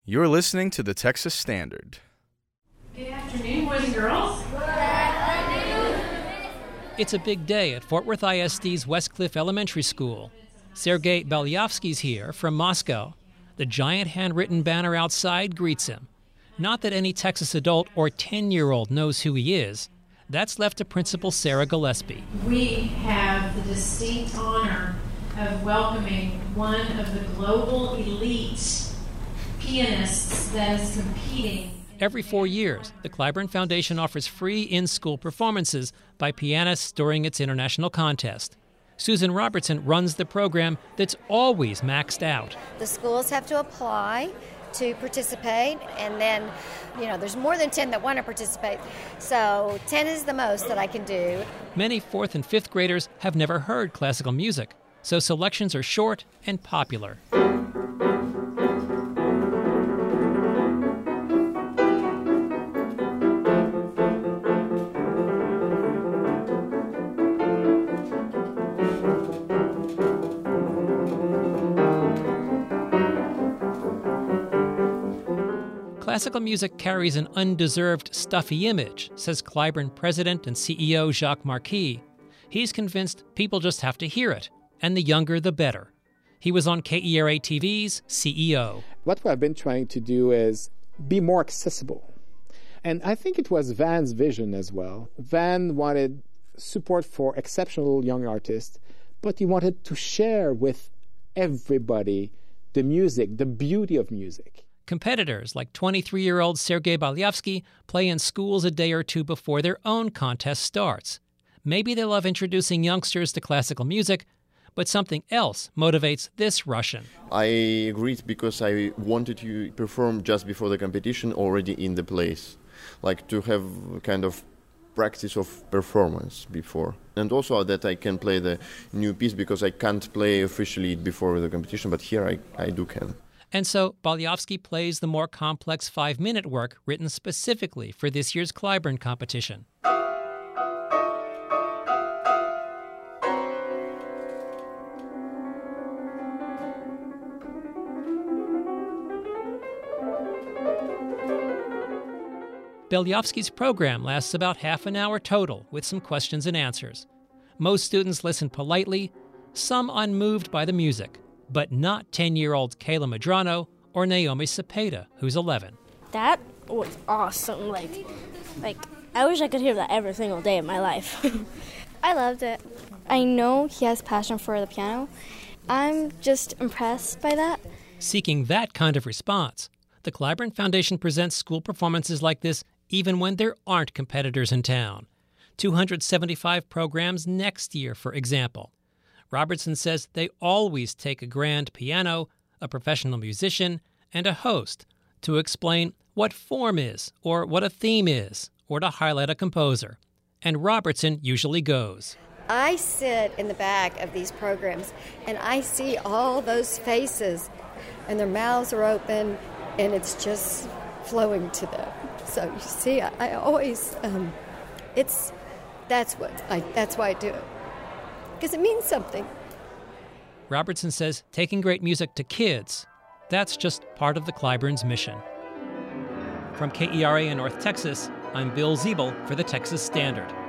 You're listening to the Texas Standard. Good afternoon, boys and girls. Good afternoon. It's a big day at Fort Worth ISD's Westcliff Elementary School. Sergei Belyavsky's here from Moscow. The giant handwritten banner outside greets him. Not that any Texas adult or 10-year-old knows who he is. That's left to Principal Sarah Gillespie. We have the distinct honor of welcoming one of the global elite pianists that is competing. Every 4 years, the Clyburn Foundation offers free in-school performances by pianists during its international contest. Susan Robertson runs the program that's always maxed out. The schools have to apply to participate, and then, there's more than 10 that want to participate. So 10 is the most that I can do. Many 4th and 5th graders have never heard classical music, so selections are short and popular. Classical music carries an undeserved, stuffy image, says Clyburn president and CEO Jacques Marquis. He's convinced people just have to hear it, and the younger the better. He was on KERA TV's CEO. What we've been trying to do is be more accessible. And I think it was Van's vision as well. Van wanted support for exceptional young artists, but he wanted to share with everybody the music, the beauty of music. Competitors like 23-year-old Sergei Belyavsky play in schools a day or two before their own contest starts. Maybe they love introducing youngsters to classical music, but something else motivates this Russian. I agreed because I wanted to perform just before the competition already in the place, like to have kind of practice of performance before. And also that I can play the new piece because I can't play officially before the competition, but here I do can. And so Belyavsky plays the more complex 5-minute work written specifically for this year's Clyburn competition. Belyavsky's program lasts about half an hour total with some questions and answers. Most students listen politely, some unmoved by the music, but not 10-year-old Kayla Medrano or Naomi Cepeda, who's 11. That was awesome. Like I wish I could hear that every single day of my life. I loved it. I know he has passion for the piano. I'm just impressed by that. Seeking that kind of response, the Clyburn Foundation presents school performances like this even when there aren't competitors in town. 275 programs next year, for example. Robertson says they always take a grand piano, a professional musician, and a host to explain what form is, or what a theme is, or to highlight a composer. And Robertson usually goes. I sit in the back of these programs, and I see all those faces, and their mouths are open, and it's just flowing to them. So you see, I always, that's why I do it. Because it means something. Robertson says taking great music to kids, that's just part of the Clyburn's mission. From KERA in North Texas, I'm Bill Ziebel for the Texas Standard.